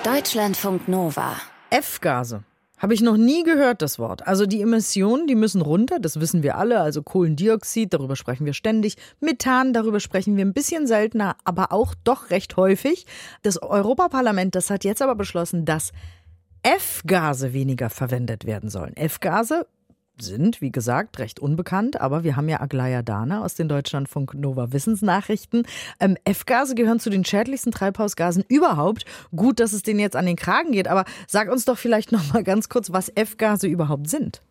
Deutschlandfunk Nova. F-Gase. Habe ich noch nie gehört, das Wort. Also die Emissionen, die müssen runter, das wissen wir alle. Also Kohlendioxid, darüber sprechen wir ständig. Methan, darüber sprechen wir ein bisschen seltener, aber auch doch recht häufig. Das Europaparlament, das hat jetzt aber beschlossen, dass F-Gase weniger verwendet werden sollen. F-Gase sind, wie gesagt, recht unbekannt, aber wir haben ja Aglaya Dana aus den Deutschlandfunk Nova Wissensnachrichten. F-Gase gehören zu den schädlichsten Treibhausgasen überhaupt. Gut, dass es denen jetzt an den Kragen geht, aber sag uns doch vielleicht noch mal ganz kurz, was F-Gase überhaupt sind.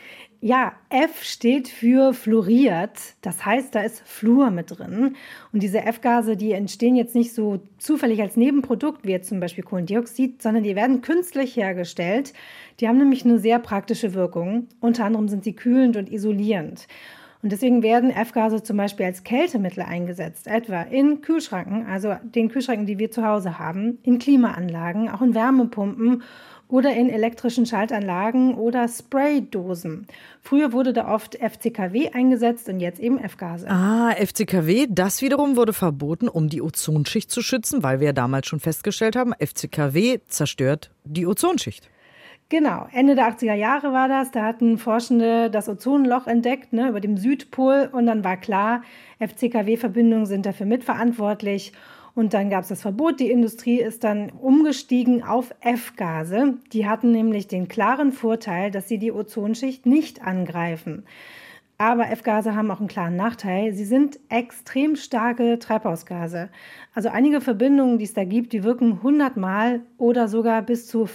Ja, F steht für fluoriert, das heißt, da ist Fluor mit drin. Und diese F-Gase, die entstehen jetzt nicht so zufällig als Nebenprodukt, wie jetzt zum Beispiel Kohlendioxid, sondern die werden künstlich hergestellt. Die haben nämlich eine sehr praktische Wirkung. Unter anderem sind sie kühlend und isolierend. Und deswegen werden F-Gase zum Beispiel als Kältemittel eingesetzt, etwa in Kühlschränken, also den Kühlschränken, die wir zu Hause haben, in Klimaanlagen, auch in Wärmepumpen oder in elektrischen Schaltanlagen oder Spraydosen. Früher wurde da oft FCKW eingesetzt und jetzt eben F-Gase. FCKW, das wiederum wurde verboten, um die Ozonschicht zu schützen, weil wir ja damals schon festgestellt haben, FCKW zerstört die Ozonschicht. Genau, Ende der 80er Jahre war das. Da hatten Forschende das Ozonloch entdeckt, über dem Südpol. Und dann war klar, FCKW-Verbindungen sind dafür mitverantwortlich. Und dann gab es das Verbot. Die Industrie ist dann umgestiegen auf F-Gase. Die hatten nämlich den klaren Vorteil, dass sie die Ozonschicht nicht angreifen. Aber F-Gase haben auch einen klaren Nachteil. Sie sind extrem starke Treibhausgase. Also einige Verbindungen, die es da gibt, die wirken 100-mal oder sogar bis zu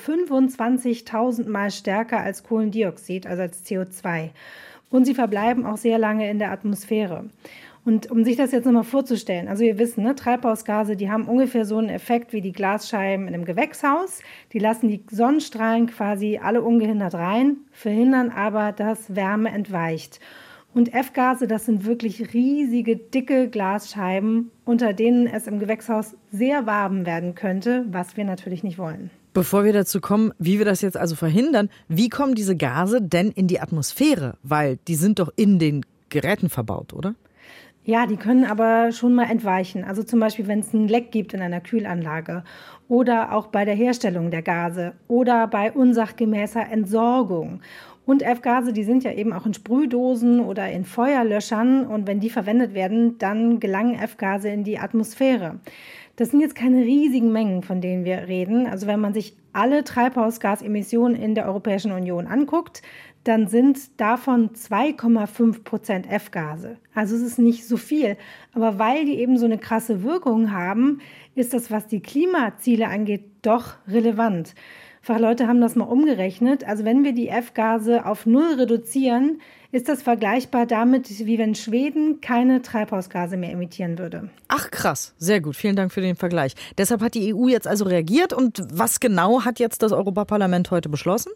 25.000-mal stärker als Kohlendioxid, also als CO2. Und sie verbleiben auch sehr lange in der Atmosphäre. Und um sich das jetzt nochmal vorzustellen, also wir wissen, Treibhausgase, die haben ungefähr so einen Effekt wie die Glasscheiben in einem Gewächshaus. Die lassen die Sonnenstrahlen quasi alle ungehindert rein, verhindern aber, dass Wärme entweicht. Und F-Gase, das sind wirklich riesige, dicke Glasscheiben, unter denen es im Gewächshaus sehr warm werden könnte, was wir natürlich nicht wollen. Bevor wir dazu kommen, wie wir das jetzt also verhindern, wie kommen diese Gase denn in die Atmosphäre? Weil die sind doch in den Geräten verbaut, oder? Ja, die können aber schon mal entweichen. Also zum Beispiel, wenn es einen Leck gibt in einer Kühlanlage oder auch bei der Herstellung der Gase oder bei unsachgemäßer Entsorgung. Und F-Gase, die sind ja eben auch in Sprühdosen oder in Feuerlöschern. Und wenn die verwendet werden, dann gelangen F-Gase in die Atmosphäre. Das sind jetzt keine riesigen Mengen, von denen wir reden. Also wenn man sich alle Treibhausgasemissionen in der Europäischen Union anguckt, dann sind davon 2,5% F-Gase. Also es ist nicht so viel. Aber weil die eben so eine krasse Wirkung haben, ist das, was die Klimaziele angeht, doch relevant. Fachleute haben das mal umgerechnet. Also wenn wir die F-Gase auf 0 reduzieren, ist das vergleichbar damit, wie wenn Schweden keine Treibhausgase mehr emittieren würde. Ach krass, sehr gut. Vielen Dank für den Vergleich. Deshalb hat die EU jetzt also reagiert. Und was genau hat jetzt das Europaparlament heute beschlossen?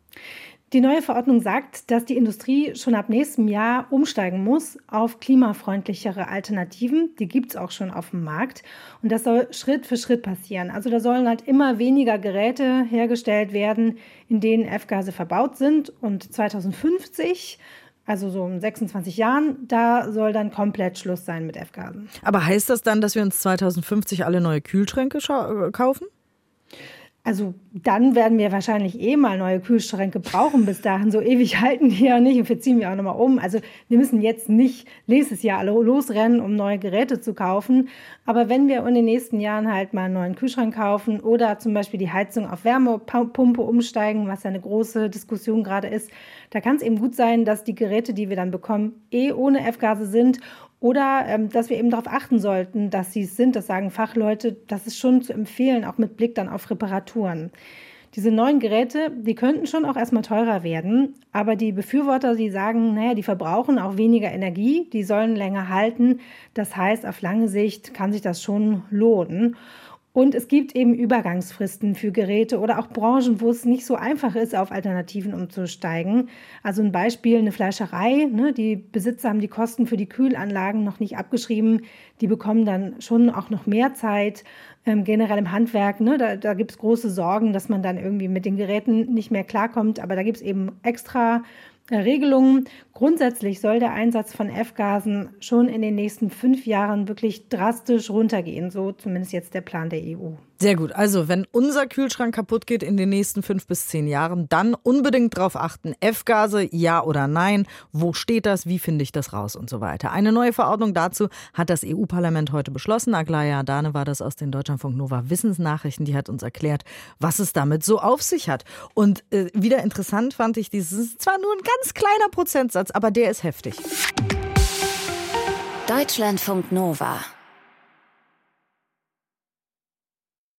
Die neue Verordnung sagt, dass die Industrie schon ab nächstem Jahr umsteigen muss auf klimafreundlichere Alternativen. Die gibt es auch schon auf dem Markt. Und das soll Schritt für Schritt passieren. Also da sollen halt immer weniger Geräte hergestellt werden, in denen F-Gase verbaut sind. Und 2050, also so in 26 Jahren, da soll dann komplett Schluss sein mit F-Gasen. Aber heißt das dann, dass wir uns 2050 alle neue Kühlschränke kaufen? Also dann werden wir wahrscheinlich mal neue Kühlschränke brauchen. Bis dahin, so ewig halten die ja nicht und wir ziehen wir auch nochmal um. Also wir müssen jetzt nicht nächstes Jahr alle losrennen, um neue Geräte zu kaufen. Aber wenn wir in den nächsten Jahren halt mal einen neuen Kühlschrank kaufen oder zum Beispiel die Heizung auf Wärmepumpe umsteigen, was ja eine große Diskussion gerade ist, da kann es eben gut sein, dass die Geräte, die wir dann bekommen, ohne F-Gase sind. Oder dass wir eben darauf achten sollten, dass sie es sind, das sagen Fachleute, das ist schon zu empfehlen, auch mit Blick dann auf Reparaturen. Diese neuen Geräte, die könnten schon auch erstmal teurer werden, aber die Befürworter, die sagen, die verbrauchen auch weniger Energie, die sollen länger halten. Das heißt, auf lange Sicht kann sich das schon lohnen. Und es gibt eben Übergangsfristen für Geräte oder auch Branchen, wo es nicht so einfach ist, auf Alternativen umzusteigen. Also ein Beispiel, eine Fleischerei, die Besitzer haben die Kosten für die Kühlanlagen noch nicht abgeschrieben. Die bekommen dann schon auch noch mehr Zeit. Generell im Handwerk, da gibt es große Sorgen, dass man dann irgendwie mit den Geräten nicht mehr klarkommt. Aber da gibt es eben extra Regelungen. Grundsätzlich soll der Einsatz von F-Gasen schon in den nächsten 5 Jahren wirklich drastisch runtergehen, so zumindest jetzt der Plan der EU. Sehr gut. Also, wenn unser Kühlschrank kaputt geht in den nächsten 5 bis 10 Jahren, dann unbedingt drauf achten. F-Gase, ja oder nein? Wo steht das? Wie finde ich das raus? Und so weiter. Eine neue Verordnung dazu hat das EU-Parlament heute beschlossen. Aglaya Adane war das aus den Deutschlandfunk Nova Wissensnachrichten. Die hat uns erklärt, was es damit so auf sich hat. Und wieder interessant fand ich, dieses ist zwar nur ein ganz kleiner Prozentsatz, aber der ist heftig. Deutschlandfunk Nova